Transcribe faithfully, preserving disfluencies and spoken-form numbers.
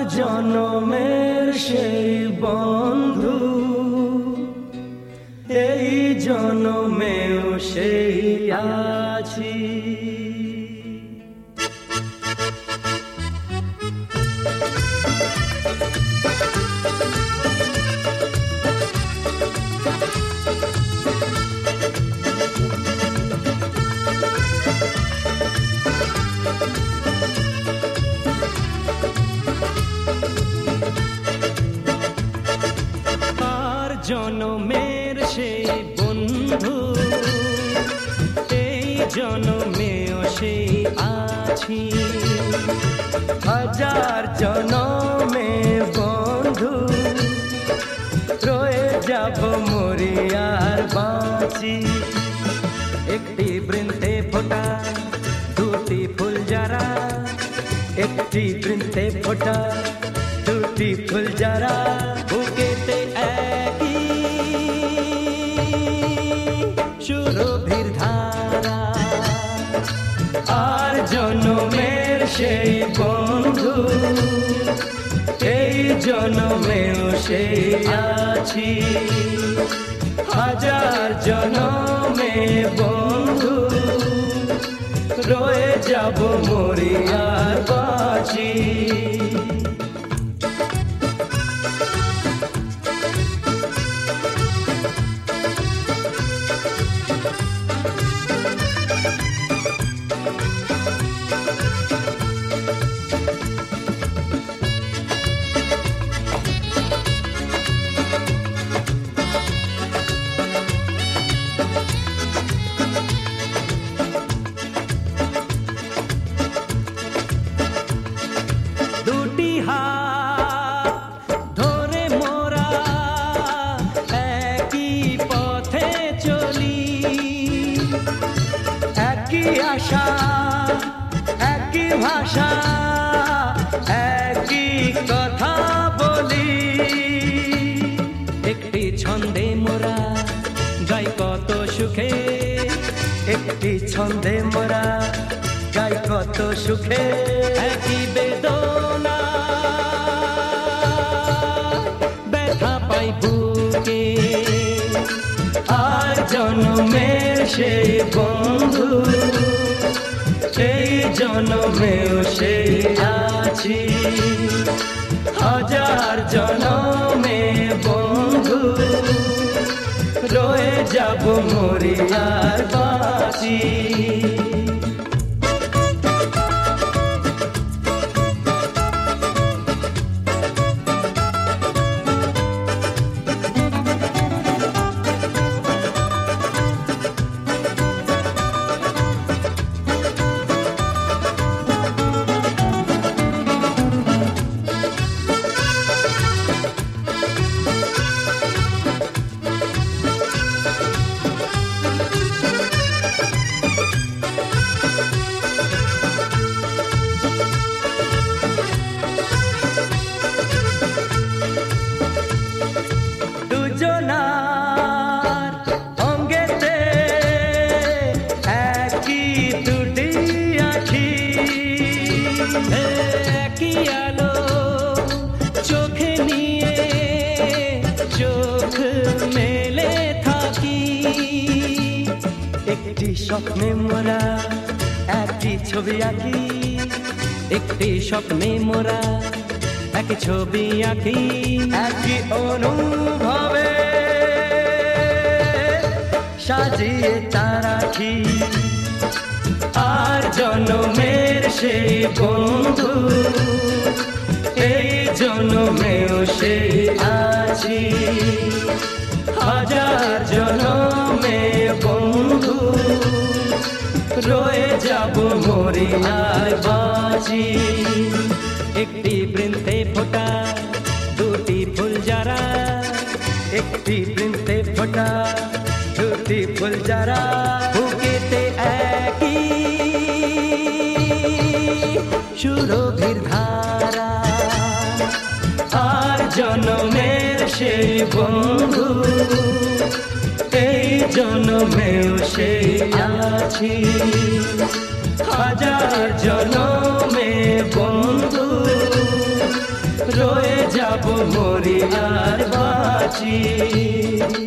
জনমের সেই বন্ধু এই জনমেও সেই আছি। জনমের সেই বন্ধু এই জনমেও সেই আছি। হাজার জনমে বন্ধু রয়ে যাব মরি আর বাঁচি। একটি বৃন্তে ফোটা দুটি ফুল যারা, একটি বৃন্তে ফোটা দুটি ফুল যারা, বুকেতে একই সুরভির ধারা। আর জনমের সেই বন্ধু এই জনমেও সেই আছি। হাজার জনমে বন্ধু রয়ে যাব মরি আর বাঁচি। দুটি হাত ধরে মোরা একই পথে চলি, একই আশা একই ভাষা একই কথা বলি। একটি ছন্দে মোরা গাই কত সুখে, একটি ছন্দে মোরা গাই কত সুখে। একই বেদনা ব্যথা পাই বুকে। আর জনমের সেই বন্ধু এই জনমেও সেই আছি। হাজার জনমে বন্ধু রয়ে যাব মরি আর বাঁচি। দুজনার অঙ্গেতে একই দুটি আখি, একই আলো চোখে নিয়ে চোখ মেলে থাকি। একটি স্বপ্নে মোরা একটি ছবি আঁকি, একটি স্বপ্নে মোরা একই ছবি আঁকি। একই অনুভবে সাজিয়ে তা রাখি। আর জনমের সেই বন্ধু এই জনমেও সেই আছি। হাজার জনমে বন্ধু রয়ে যাব মরি আর বাঁচি। একটি বৃন্তে ফোটা দুটি ফুল যারা, একটি বৃন্তে ফোটা দুটি ফুল যারা, বুকেতে একই সুরভির ধারা। আর জনমের সেই বন্ধু এই জনমেও সেই আছি। হাজার জনমে বন্ধু মরি আর বাঁচি।